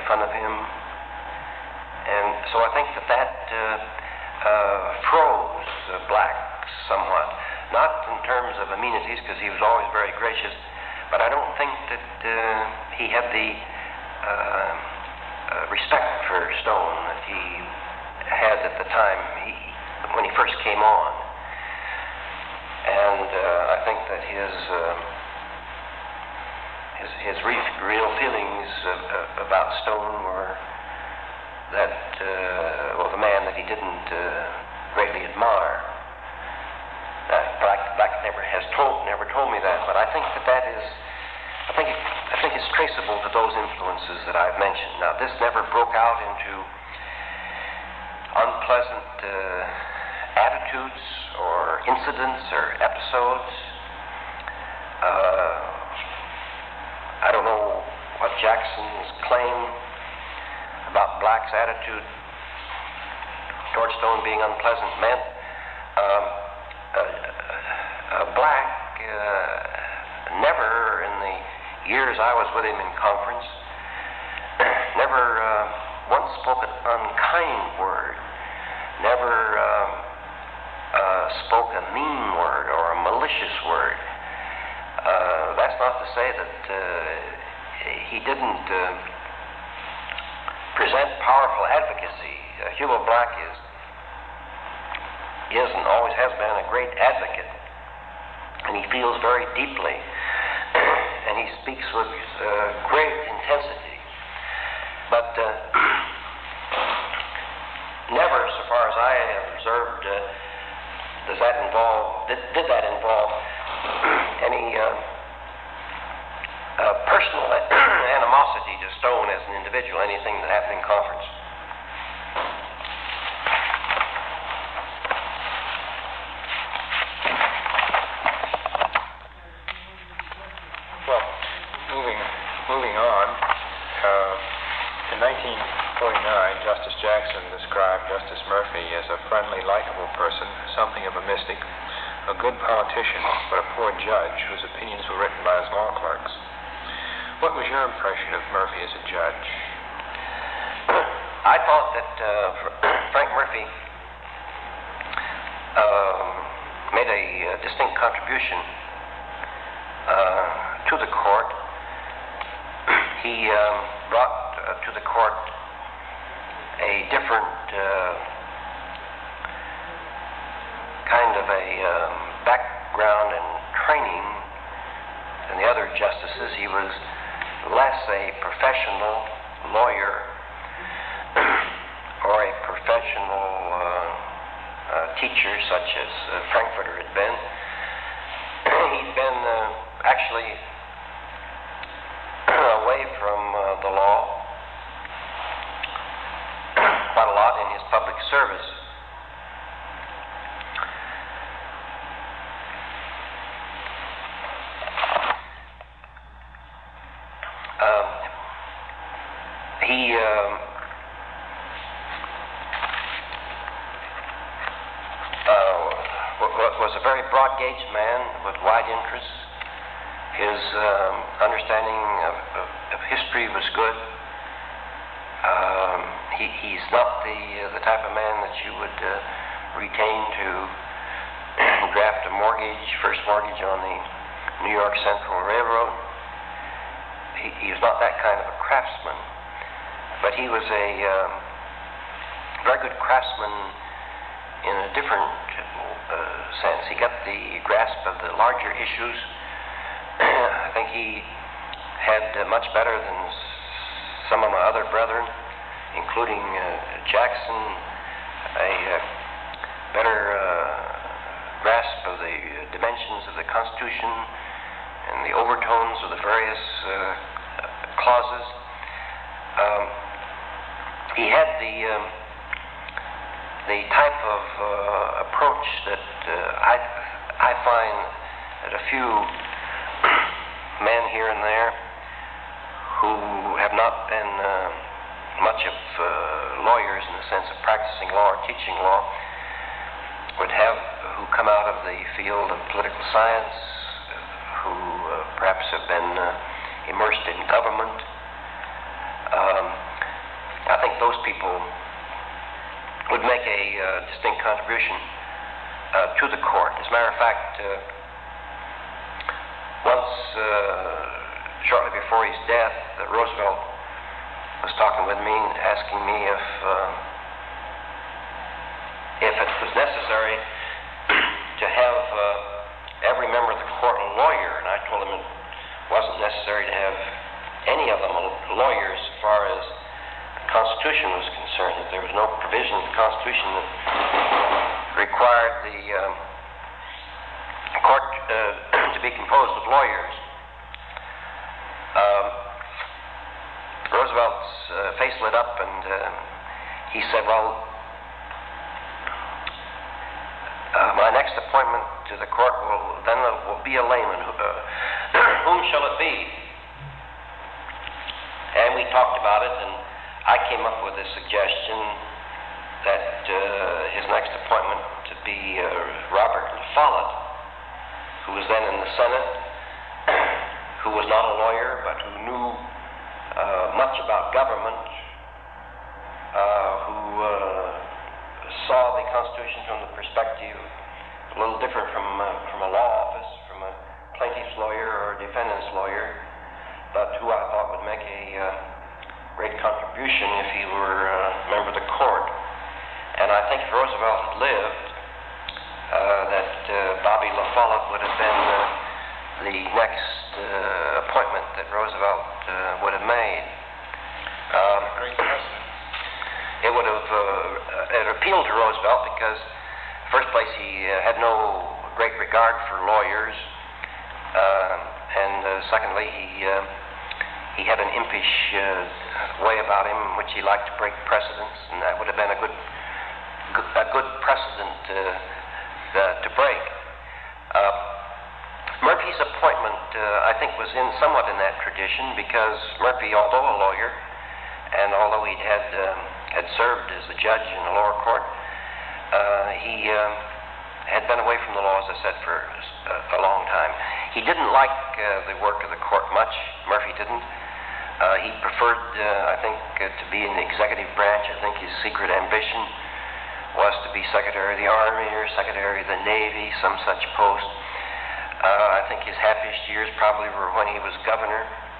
fun of him. And so I think that froze blacks somewhat. Not in terms of amenities, because he was always very gracious, but I don't think that he had the respect for Stone that he had at the time when he first came on. And I think that his real feelings about Stone were that, the man that he didn't greatly admire. Black never told me that, but I think it's traceable to those influences that I've mentioned. Now, this never broke out into unpleasant attitudes or incidents or episodes. I don't know what Jackson's claim about blacks' attitude toward Stone being unpleasant meant. Black never, in the years I was with him in conference, never once spoke an unkind word, never spoke a mean word or a malicious word. That's not to say that he didn't present powerful advocacy. Hugo Black is and always has been a great advocate, and he feels very deeply, and he speaks with great intensity. But never, so far as I have observed, did that involve any personal animosity to Stone as an individual, anything that happened in conference. Moving on, in 1949, Justice Jackson described Justice Murphy as a friendly, likable person, something of a mystic, a good politician, but a poor judge whose opinions were written by his law clerks. What was your impression of Murphy as a judge? I thought that Frank Murphy made a distinct contribution to the court. He brought to the court a different kind of a background and training than the other justices. He was less a professional lawyer or a professional teacher such as Frankfurter had been. He'd been actually away from the law quite a lot in his public service. He was a very broad-gauged man with wide interests. His understanding of history was good. He's not the type of man that you would retain to draft a first mortgage on the New York Central Railroad. He was not that kind of a craftsman, but he was a very good craftsman in a different sense. He got the grasp of the larger issues. I think he had much better than some of my other brethren, including Jackson, a better grasp of the dimensions of the Constitution and the overtones of the various clauses. He had the type of approach that I find that a few men here and there who have not been much of lawyers in the sense of practicing law or teaching law would have, who come out of the field of political science, who perhaps have been immersed in government. would make a distinct contribution to the court. As a matter of fact, once, shortly before his death, Roosevelt was talking with me, asking me if it was necessary to have every member of the court a lawyer, and I told him it wasn't necessary to have any of them lawyers as far as the Constitution was concerned, that there was no provision in the Constitution that required the court to be composed of lawyers. Roosevelt's face lit up, and he said, well, my next appointment to the court will be a layman. Whom shall it be? And we talked about it, and I came up with a suggestion that his next appointment to be Robert La Follette, who was then in the Senate, who was not a lawyer, but who knew much about government, who saw the Constitution from the perspective a little different from a law office, from a plaintiff's lawyer or a defendant's lawyer, but who I thought would make a great contribution if he were a member of the court. And I think if Roosevelt had lived, that Bobby La Follette would have been the next appointment that Roosevelt would have made. Great question. It would have it appealed to Roosevelt because, in the first place, he had no great regard for lawyers, and secondly, he had an impish way about him in which he liked to break precedents, and that would have been a good precedent to break. Murphy's appointment, I think, was somewhat in that tradition because Murphy, although a lawyer, and although he had served as a judge in the lower court, he had been away from the law, as I said, for a long time. He didn't like the work of the court much. Murphy didn't. He preferred, I think, to be in the executive branch. I think his secret ambition was to be Secretary of the Army or Secretary of the Navy, some such post. I think his happiest years probably were when he was governor.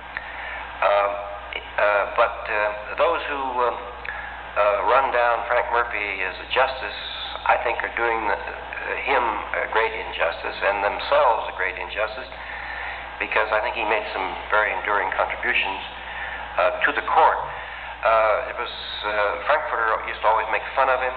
But those who run down Frank Murphy as a justice, I think, are doing him a great injustice and themselves a great injustice, because I think he made some very enduring contributions to the court. Frankfurter used to always make fun of him.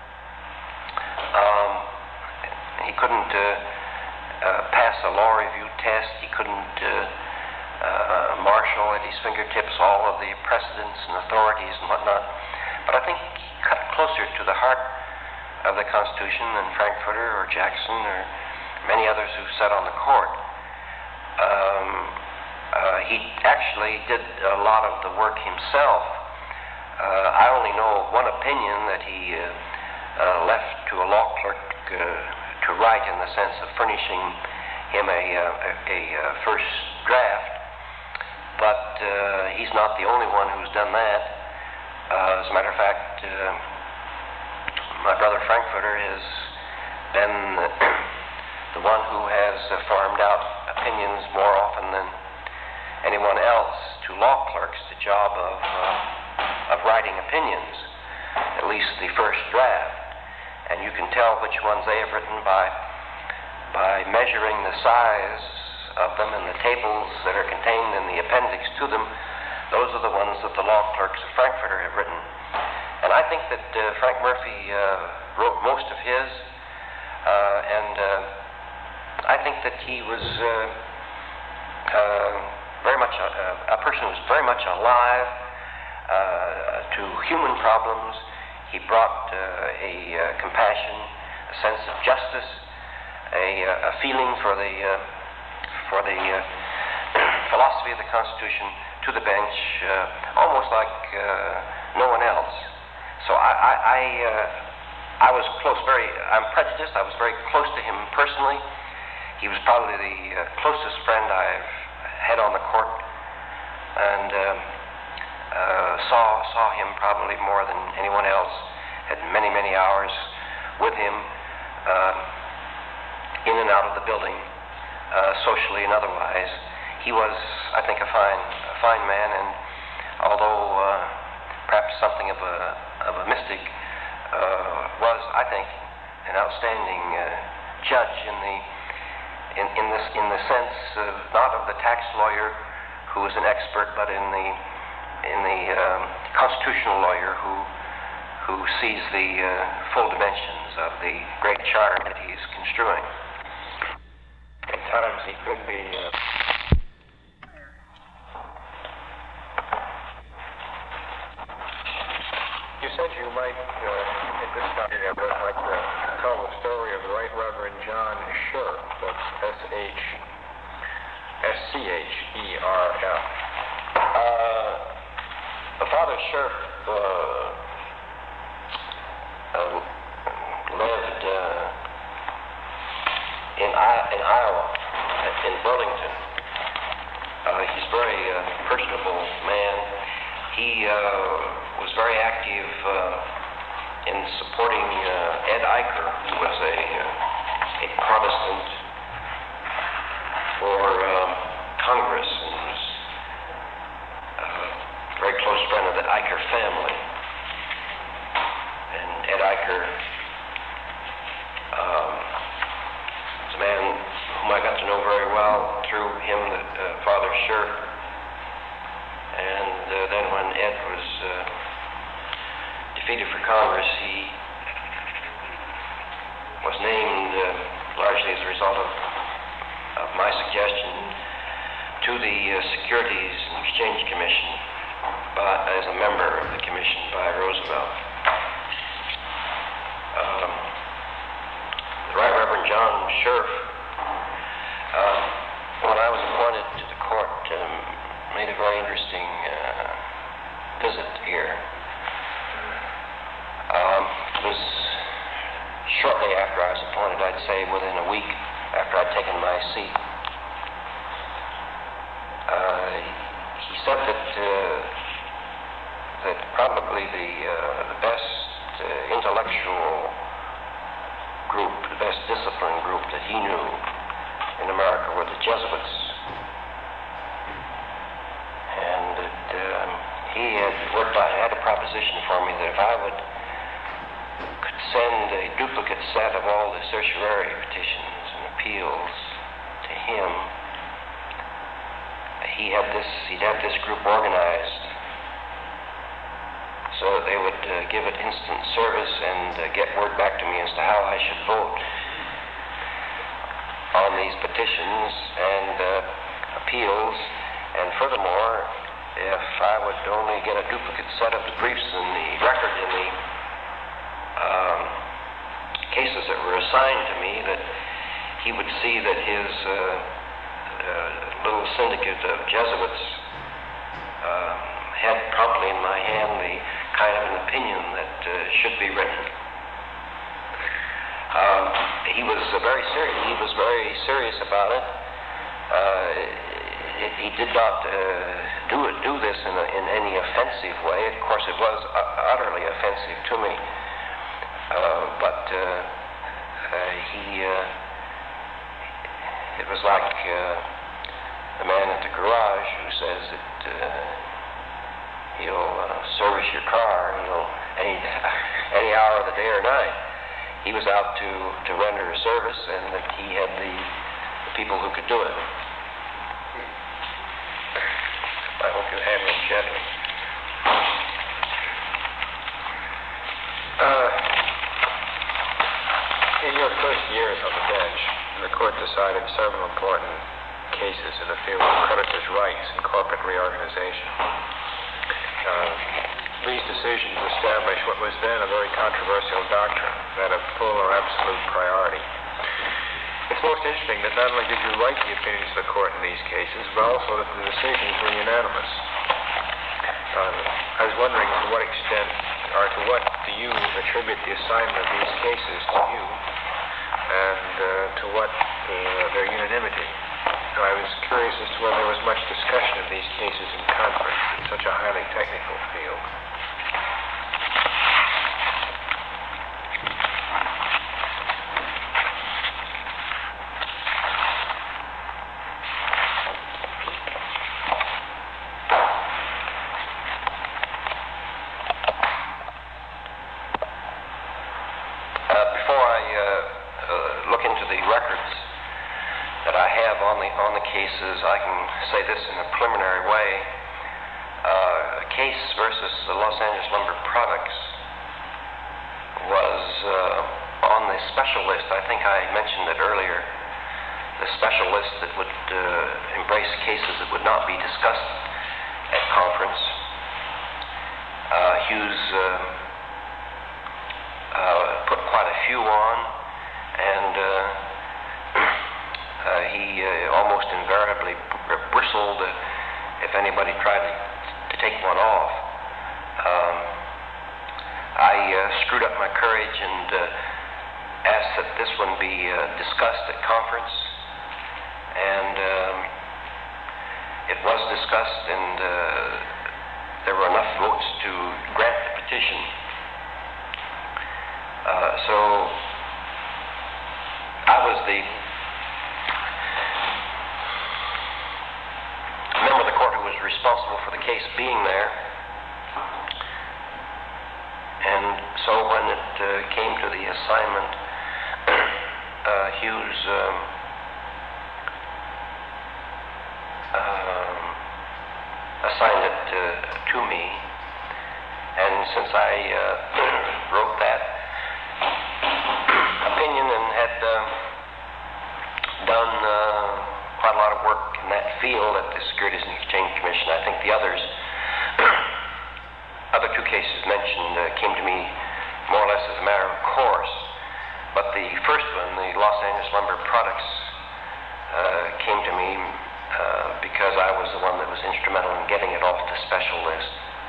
He couldn't pass a law review test. He couldn't marshal at his fingertips all of the precedents and authorities and whatnot. But I think he cut closer to the heart of the Constitution than Frankfurter or Jackson or many others who sat on the court. He actually did a lot of the work himself. I only know of one opinion that he left to a law clerk to write, in the sense of furnishing him a first draft. But he's not the only one who's done that. As a matter of fact, my brother Frankfurter has been the one who has farmed out opinions more often than anyone else to law clerks, the job of writing opinions, at least the first draft. And you can tell which ones they have written by measuring the size of them and the tables that are contained in the appendix to them. Those are the ones that the law clerks of Frankfurter have written. And I think that Frank Murphy wrote most of his, and I think that he was very much a person who was very much alive to human problems. He brought a compassion, a sense of justice, a feeling for the philosophy of the Constitution to the bench, almost like no one else. So I was close, I'm prejudiced. I was very close to him personally. He was probably the closest friend I've had on the court, and saw him probably more than anyone else. had many, many hours with him in and out of the building, socially and otherwise. He was, I think, a fine man, and although perhaps something of a mystic, was, I think, an outstanding judge in the sense of not of the tax lawyer who was an expert, but in the constitutional lawyer who sees the full dimensions of the great charter that he is construing. At times he could be. You said you might, at this time, like to tell the story of the Right Reverend John Scherf. That's S-C-H-E-R-F. Father Scherf lived in Iowa, in Burlington. He's a very personable man. He was very active in supporting Ed Eicher, who was a Protestant for Congress, and was a very close friend of the Eicher family. And Ed Eicher was a man whom I got to know very well through him, Father Scherf. And then when Ed was defeated for Congress, he was named largely as a result of my suggestion to the Securities and Exchange Commission as a member of the commission by Roosevelt. The Right Reverend John Scherf, when I was appointed to the court, made a very interesting visit here. It was shortly after I was appointed, I'd say within a week after I'd taken my seat. He said that probably the best intellectual group, the best disciplined group that he knew in America were the Jesuits. And that he had worked out, had a proposition for me that if I could send a duplicate set of all the certiorari petitions and appeals to him, he'd have this group organized so that they would give it instant service and get word back to me as to how I should vote on these petitions and appeals. And furthermore, if I would only get a duplicate set of the briefs and the record in the cases that were assigned to me, that he would see that his little syndicate of Jesuits had promptly in my hand the kind of an opinion that should be written. He was very serious. He was very serious about it. He did not do this in any offensive way. Of course, it was utterly offensive to me. But it was like the man at the garage who says that he'll service your car, any hour of the day or night. He was out to render a service, and that he had the people who could do it. I hope you handle it gently. In your first years on the bench, the court decided several important cases in the field of creditors' rights and corporate reorganization. These decisions established what was then a very controversial doctrine, that of full or absolute priority. It's most interesting that not only did you write the opinions of the court in these cases, but also that the decisions were unanimous. I was wondering to what extent, or to what do you attribute the assignment of these cases to you, and to what their unanimity? I was curious as to whether there was much discussion of these cases in conference in such a highly technical field. say this in a preliminary way. Case versus the Los Angeles Lumber Products was on the special list. I think I mentioned it earlier. The special list that would embrace cases that would not be discussed at conference. Hughes put quite a few on, and he almost invariably bristled if anybody tried to take one off. I screwed up my courage and asked that this one be discussed at conference, and it was discussed, and there were enough votes to grant the petition. So I was the member of the court who was responsible for the case being there. And so when it came to the assignment, Hughes assigned it to me. And since I wrote that opinion and had done quite a lot of work in that field at the Securities and Exchange Commission, I think the other two cases mentioned came to me more or less as a matter of course. But the first one, the Los Angeles Lumber Products, came to me because I was the one that was instrumental in getting it off the special list.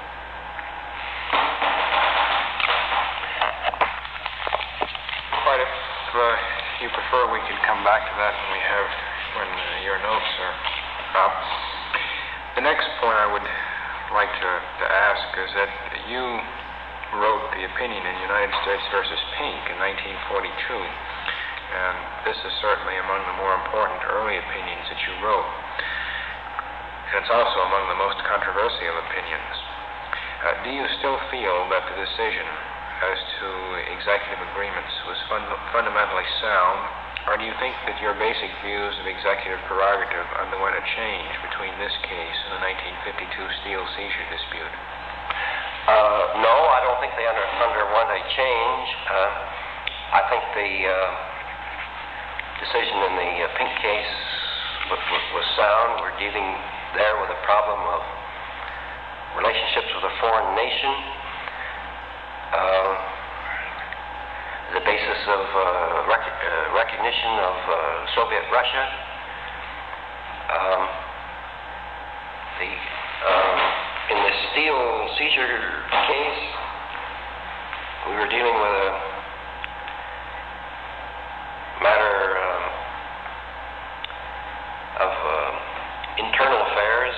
Quite, if you prefer, we can come back to that when your notes are up. The next point I would like to ask is that you wrote the opinion in United States versus Pink in 1942, and this is certainly among the more important early opinions that you wrote, and it's also among the most controversial opinions. Do you still feel that the decision as to executive agreements was fundamentally sound, or do you think that your basic views of executive prerogative underwent a change between this case and the 1952 steel seizure dispute? No, I don't think they underwent a change. I think the decision in the Pink case was sound. We're dealing there with a problem of relationships with a foreign nation. The basis of recognition of Soviet Russia. In the steel seizure case, we were dealing with a matter of internal affairs,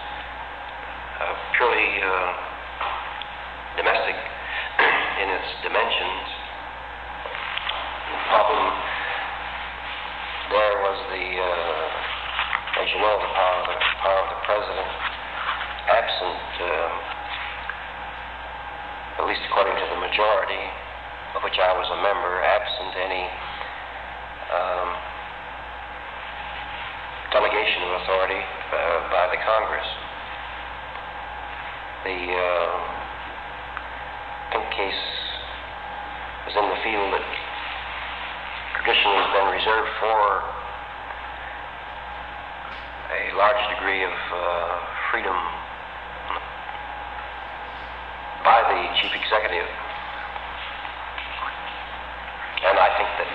purely domestic in its dimensions. The problem there was as you know, the power of the president, absent, at least according to the majority, of which I was a member, absent any delegation of authority by the Congress. The Pink case was in the field that traditionally has been reserved for a large degree of freedom by the chief executive. And I think that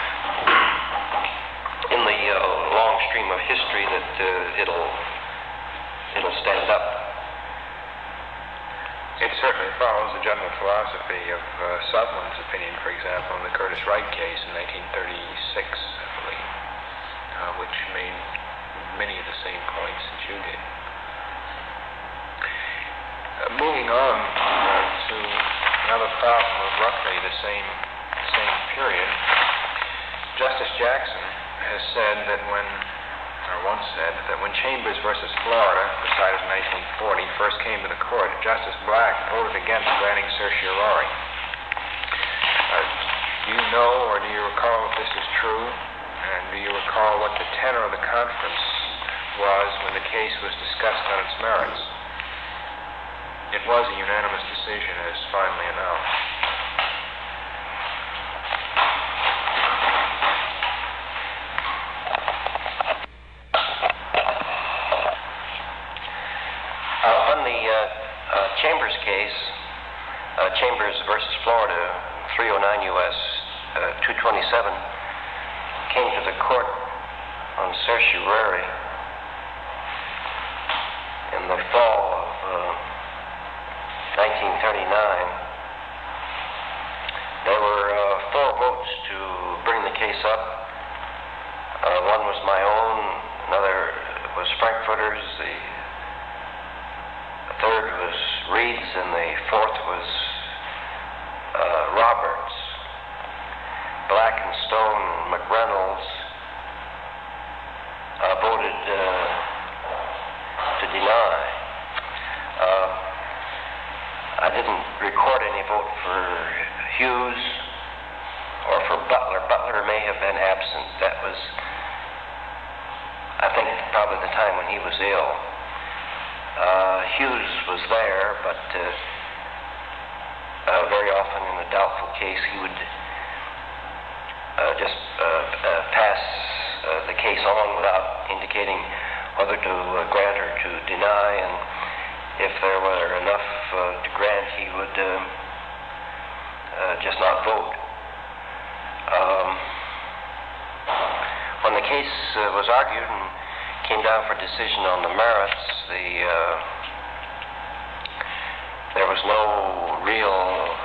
in the long stream of history that it'll stand up. It certainly follows the general philosophy of Sutherland's opinion, for example, in the Curtis Wright case in 1936, I believe, which made many of the same points that you did. Moving on to another problem of roughly the same period, Justice Jackson has said that once said that when Chambers versus Florida, decided in 1940, first came to the court, Justice Black voted against granting certiorari. Do you know, or do you recall if this is true? And do you recall what the tenor of the conference was when the case was discussed on its merits. It was a unanimous decision, as finally announced. On the Chambers case, Chambers versus Florida, 309 U.S. 227, came to the court on certiorari in the fall of 1939. There were 4 votes to bring the case up. One was my own, another was Frankfurter's, the third was Reed's, and the fourth was Roberts. Black and Stone and McReynolds voted to deny. I didn't record any vote for Hughes or for Butler. Butler may have been absent. That was, I think, probably the time when he was ill. Hughes was there, but very often in a doubtful case he would just pass the case on without indicating whether to grant or to deny, and if there were enough to grant, he would just not vote. When the case was argued and came down for decision on the merits, there was no real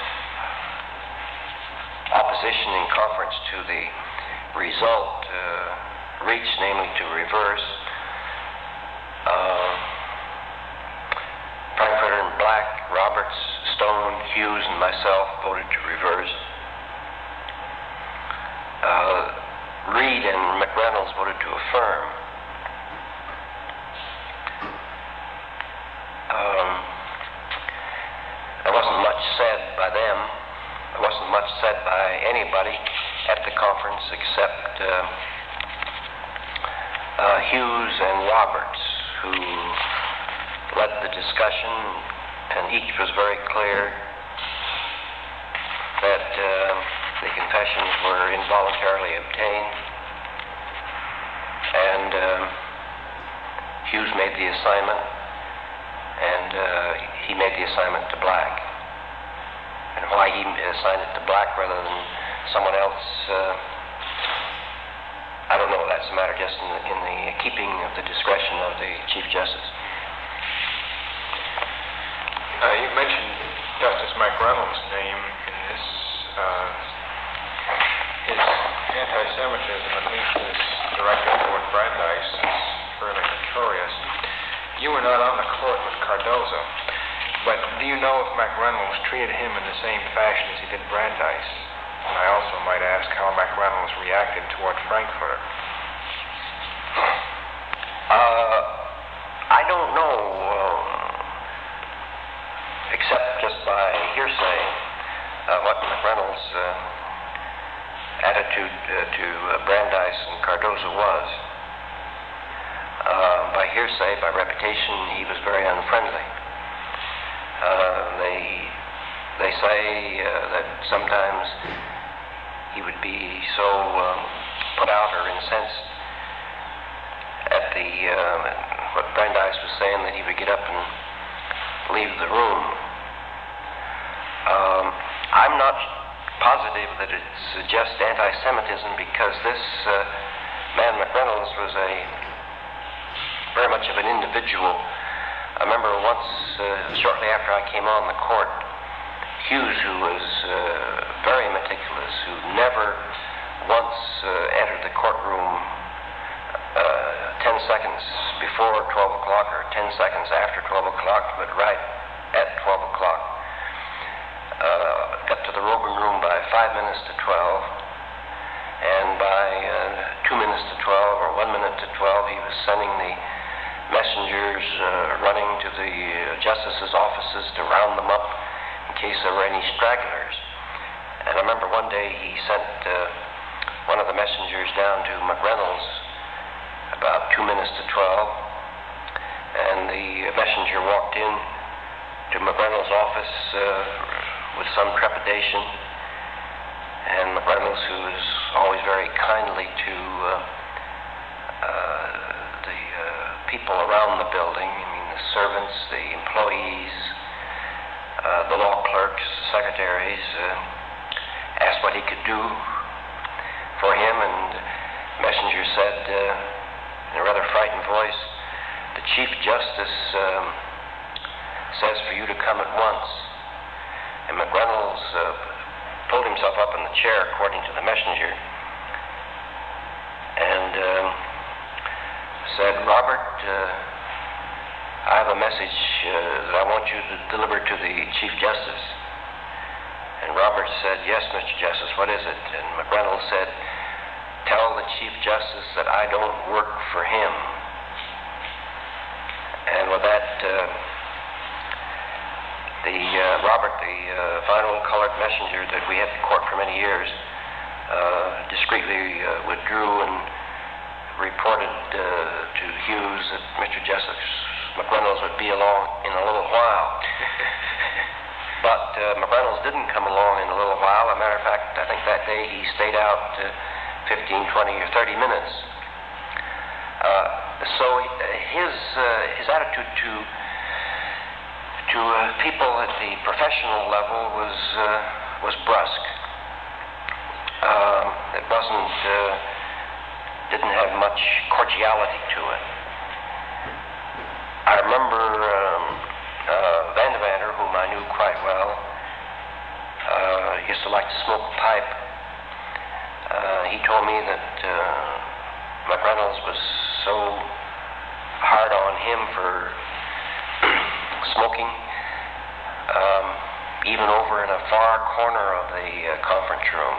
opposition in conference to the result reached, namely to reverse. Frankfurter and Black, Roberts, Stone, Hughes, and myself voted to reverse. Reed and McReynolds voted to affirm. There wasn't much said by them. There wasn't much said by anybody at the conference except Hughes and Roberts, who led the discussion, and each was very clear that the confessions were involuntarily obtained, and Hughes made the assignment, and he made the assignment to Black. And why he assigned it to Black rather than someone else, I don't know. That's a matter just in the keeping of the discretion of the Chief Justice. You mentioned Justice McReynolds' name in this. His anti-Semitism, at least as directed toward Brandeis, is fairly notorious. You were not on the court with Cardozo, but do you know if McReynolds treated him in the same fashion as he did Brandeis? And I also might ask how McReynolds reacted toward Frankfurter. I don't know, except just by hearsay, what McReynolds' attitude to Brandeis and Cardozo was. By hearsay, by reputation, he was very unfriendly. They say that sometimes he would be so put out or incensed at what Brandeis was saying that he would get up and leave the room. I'm not positive that it's just anti-Semitism, because this man McReynolds was very much of an individual. I remember once, shortly after I came on the court, Hughes, who was very meticulous, who never once entered the courtroom 10 seconds before 12 o'clock or 10 seconds after 12 o'clock, but right at 12 o'clock, got to the Robin room by 5 minutes to 12, and by 2 minutes to 12 or 1 minute to 12, he was sending the messengers running to the justices' offices to round them up in case there were any stragglers. And I remember one day he sent one of the messengers down to McReynolds about 2 minutes to 12, and the messenger walked in to McReynolds' office with some trepidation, and McReynolds, who is always very kindly to the people around the building, I mean the servants, the employees, the law clerks, secretaries, asked what he could do for him, and the messenger said in a rather frightened voice, "The Chief Justice says for you to come at once." And McReynolds pulled himself up in the chair, according to the messenger, and said, "Robert, I have a message that I want you to deliver to the Chief Justice." And Robert said, "Yes, Mr. Justice, what is it?" And McReynolds said, "Tell the Chief Justice that I don't work for him." And with that, Robert, the fine old colored messenger that we had in court for many years, discreetly withdrew and reported to Hughes that Mr. Justice McReynolds would be along in a little while. But McReynolds didn't come along in a little while. As a matter of fact, I think that day he stayed out 15, 20, or 30 minutes. So his attitude to people at the professional level was brusque. It didn't have much cordiality to it. I remember Vandevander, whom I knew quite well, used to like to smoke a pipe. He told me that McReynolds was so hard on him for smoking, even over in a far corner of the conference room,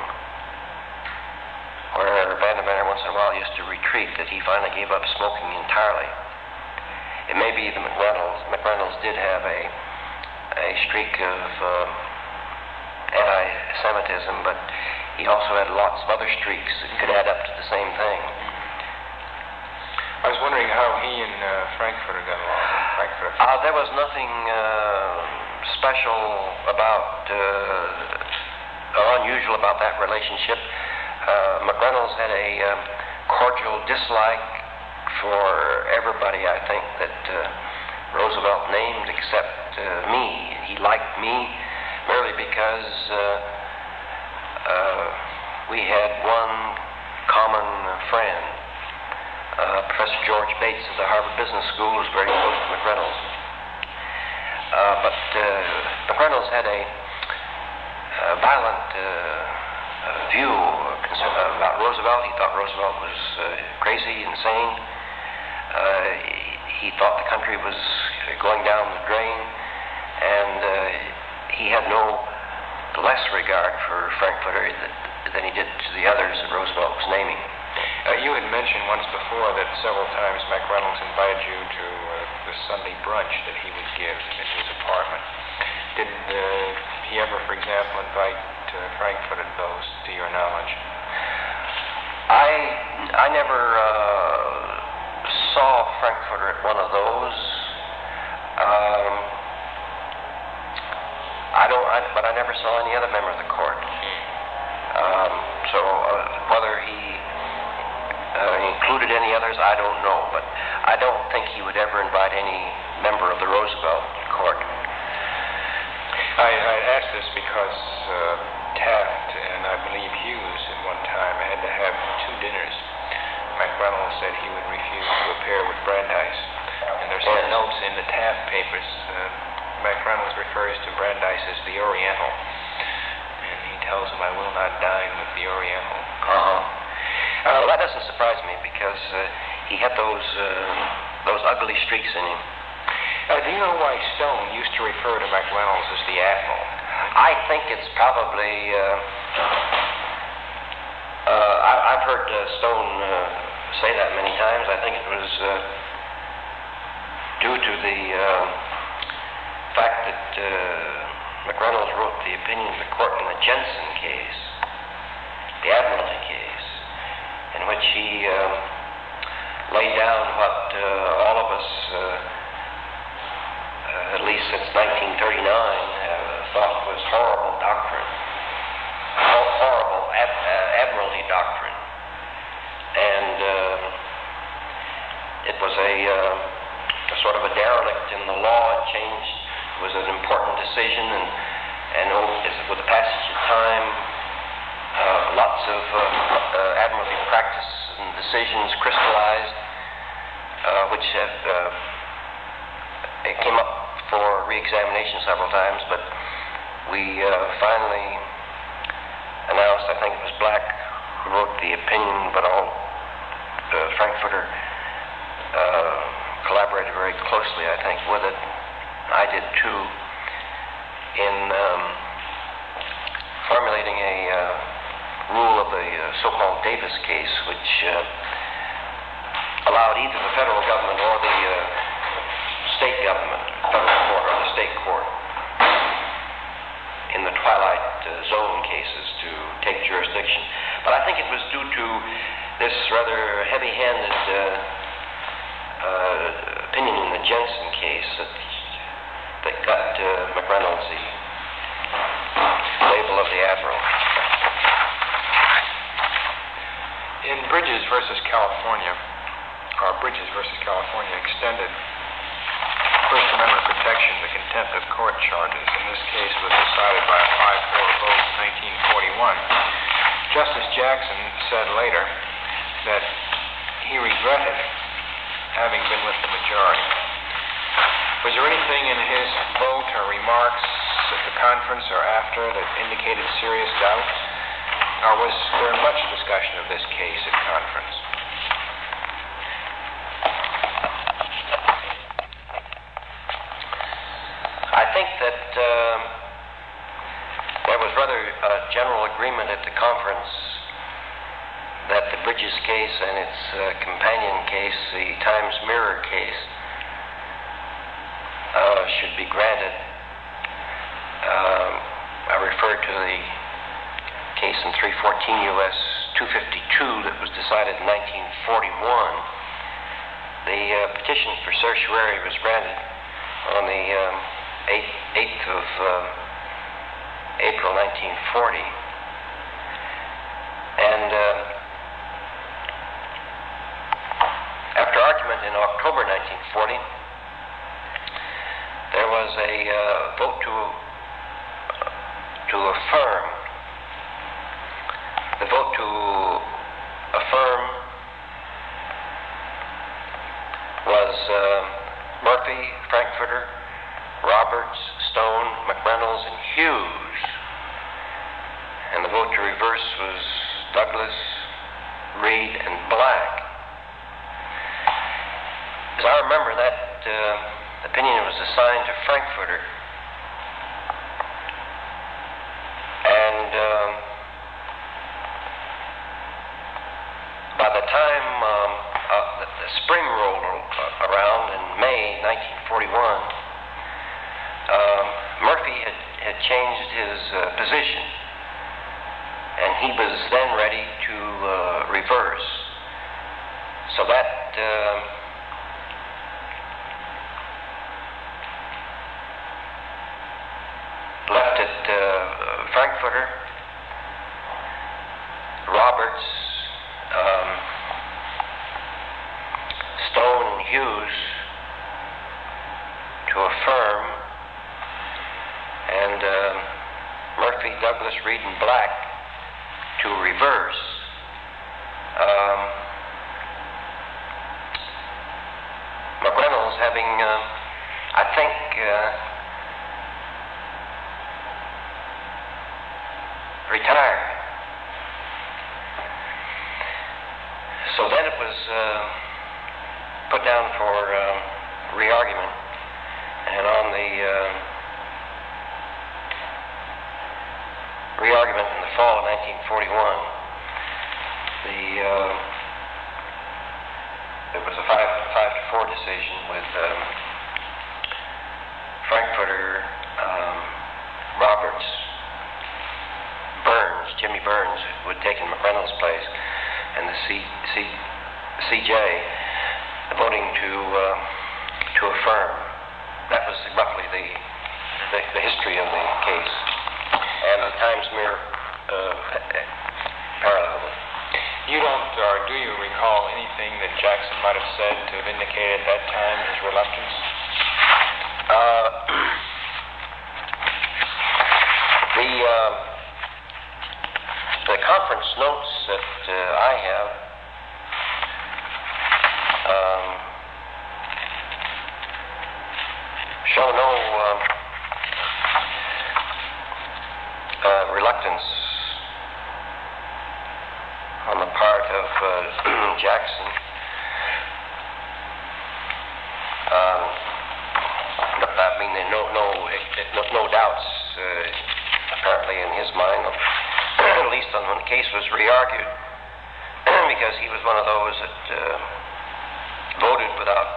where Vandevander once in a while used to retreat, that he finally gave up smoking entirely. It may be that McReynolds did have a streak of anti-Semitism, but he also had lots of other streaks that could add up to the same thing. I was wondering how he and Frankfurter got along. There was nothing special about, unusual about that relationship. McReynolds had a cordial dislike for everybody, I think, that Roosevelt named except me. He liked me merely because we had one common friend. Professor George Bates of the Harvard Business School was very close to McReynolds. But McReynolds had a violent view about Roosevelt. He thought Roosevelt was crazy, insane. He thought the country was going down the drain, and he had no less regard for Frankfurter than he did to the others that Roosevelt was naming. You had mentioned once before that several times McReynolds invited you to the Sunday brunch that he would give at his apartment. Did he ever, for example, invite Frankfurter to those, to your knowledge? I never saw Frankfurter at one of those. But I never saw any other member of the court. So whether he included any others, I don't know. But I don't think he would ever invite any member of the Roosevelt court. I asked this because Taft and I believe Hughes at one time had to have 2 dinners. McReynolds said he would refuse to appear with Brandeis. And there's some notes in the Taft papers. McReynolds refers to Brandeis as the Oriental. And he tells him, "I will not dine with the Oriental." Well, that doesn't surprise me because he had those ugly streaks in him. Do you know why Stone used to refer to McReynolds as the Admiral? I think it's probably... I've heard Stone say that many times. I think it was due to the fact that McReynolds wrote the opinion of the court in the Jensen case, the Admiralty case, in which he laid down what all of us, at least since 1939, thought was horrible doctrine, horrible admiralty doctrine. And it was a sort of a derelict in the law. It changed. It was an important decision, and with the passage of time, lots of admiralty practice and decisions crystallized, which have it came up for re-examination several times, but we finally announced, I think it was Black who wrote the opinion, but all Frankfurter collaborated very closely, I think, with it. I did too, in formulating a rule of the so-called Davis case, which allowed either the federal government or the state government, federal court or the state court, in the twilight zone cases to take jurisdiction. But I think it was due to this rather heavy-handed opinion in the Jensen case that got McReynolds the label of the Admiral. In Bridges versus California extended First Amendment protection to contempt of court charges. In this case was decided by a 5-4 vote in 1941. Justice Jackson said later that he regretted having been with the majority. Was there anything in his vote or remarks at the conference or after that indicated serious doubt? Or was there much discussion of this case at conference? I think that there was rather general agreement at the conference that the Bridges case and its companion case, the Times Mirror case, should be granted. I refer to the case in 314 U.S. 252 that was decided in 1941. The petition for certiorari was granted on the 8th of April 1940. And after argument in October 1940, there was a vote to affirm. The vote to affirm was Murphy, Frankfurter, Roberts, Stone, McReynolds, and Hughes. And the vote to reverse was Douglas, Reed, and Black. As I remember, that opinion was assigned to Frankfurter. And by the time the spring rolled around in May 1941, Murphy had changed his position, and he was then ready to reverse. So that left it Frankfurter, Roberts, Stone, and Hughes to affirm, and Murphy, Douglas, Reed, and Black to reverse. McReynolds having, I think, retired. So then it was put down for re-argument, and on the re-argument in the fall of 1941, it was a 5-4 decision with Frankfurter, Roberts, Jimmy Burns, who had taken McReynolds' place, and the CJ voting to affirm. That was roughly the history of the case, and the Times Mirror paralleled it. You don't, or do you recall anything that Jackson might have said to have indicated at that time his reluctance? The conference notes that I have show no reluctance on the part of Jackson. I mean, there are no doubts apparently in his mind, at least when the case was re-argued, because he was one of those that voted without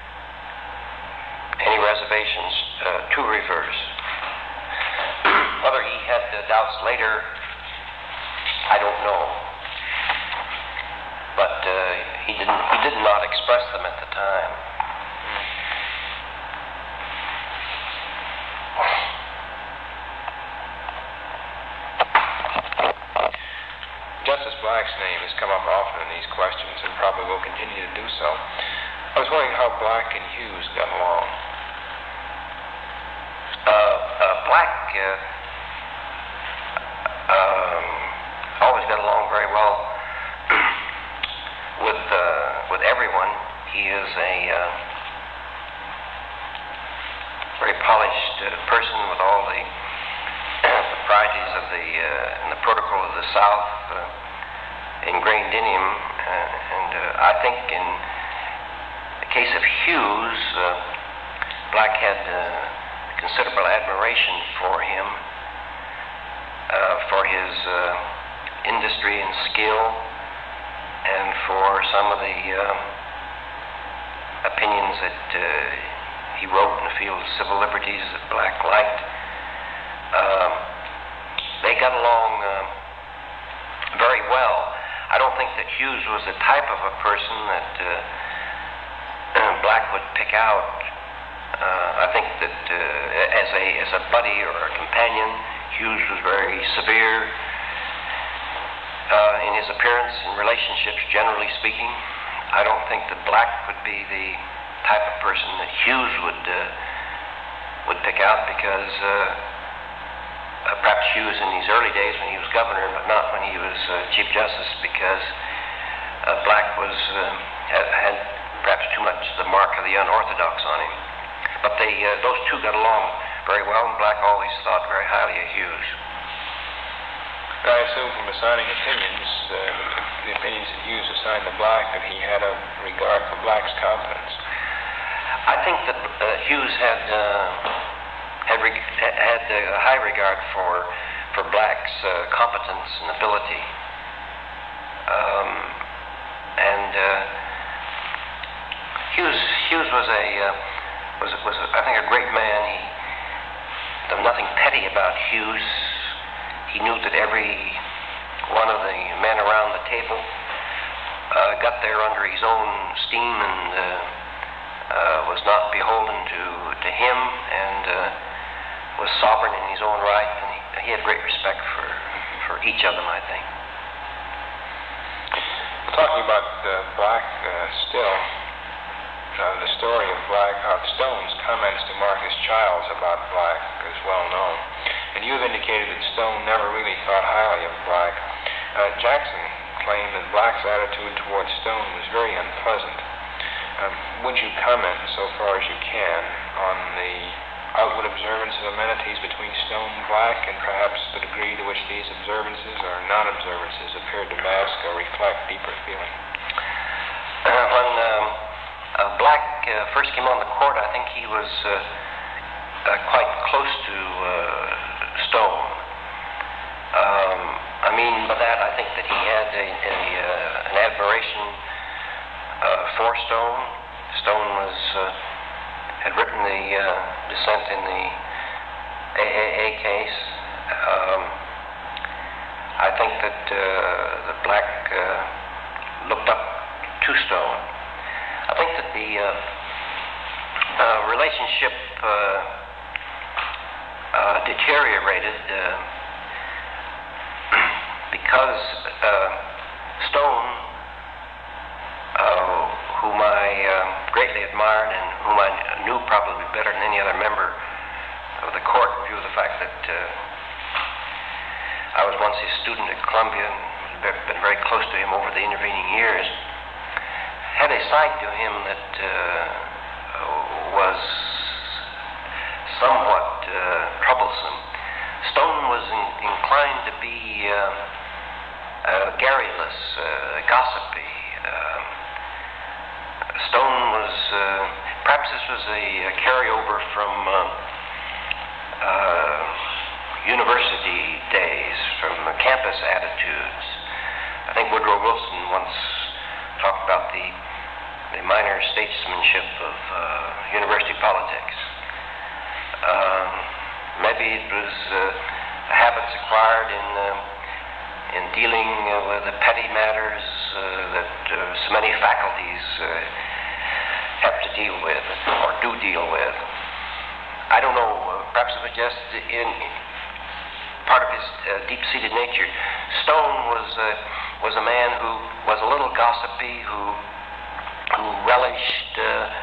any reservations to reverse. Whether he had doubts later, I don't know. But he did not express them at the time. Justice Black's name has come up often in these questions and probably will continue to do so. I was wondering how Black and Hughes got along. Black always got along very well with everyone. He is a very polished person with all the proprieties of the protocol of the South ingrained in him, and I think in the case of Hughes, Black had considerable admiration for him, for his industry and skill, and for some of the opinions that he wrote in the field of civil liberties that Black liked. They got along very well. I don't think that Hughes was the type of a person that Black would pick out. I think that as a buddy or a companion, Hughes was very severe in his appearance and relationships, generally speaking. I don't think that Black would be the type of person that Hughes would pick out, because perhaps Hughes in these early days when he was governor, but not when he was Chief Justice, because Black had perhaps too much the mark of the unorthodox on him. But those two got along very well, and Black always thought very highly of Hughes. I assume from assigning opinions, the opinions that Hughes assigned to Black, that he had a regard for Black's competence. I think that Hughes had a high regard for Black's competence and ability, Hughes was I think a great man. There was nothing petty about Hughes. He knew that every one of the men around the table got there under his own steam and was not beholden to him, and was sovereign in his own right, and he had great respect for each of them, I think. Talking about Black still, the story of Black, Stone's comments to Marcus Childs about Black is well known, and you have indicated that Stone never really thought highly of Black. Jackson claimed that Black's attitude towards Stone was very unpleasant. Would you comment, so far as you can, on the outward observance of amenities between Stone and Black, and perhaps the degree to which these observances or non-observances appeared to mask or reflect deeper feeling? When Black first came on the court, I think he was quite close to Stone. I mean by that, I think that he had an admiration for Stone. Stone had written the dissent in the AAA case. I think that Black looked up to Stone. I think that the relationship deteriorated because Stone, whom I greatly admired and whom I knew probably better than any other member of the court, in view of the fact that I was once his student at Columbia and been very close to him over the intervening years, had a side to him that was somewhat troublesome. Stone was inclined to be garrulous, gossipy. Stone was, perhaps this was a carryover from university days, from campus attitudes. I think Woodrow Wilson once talked about the minor statesmanship of university politics. Maybe it was habits acquired in dealing with the petty matters that so many faculties have to deal with or do deal with. I don't know, perhaps it was just in part of his deep-seated nature. Stone was a man who was a little gossipy, who relished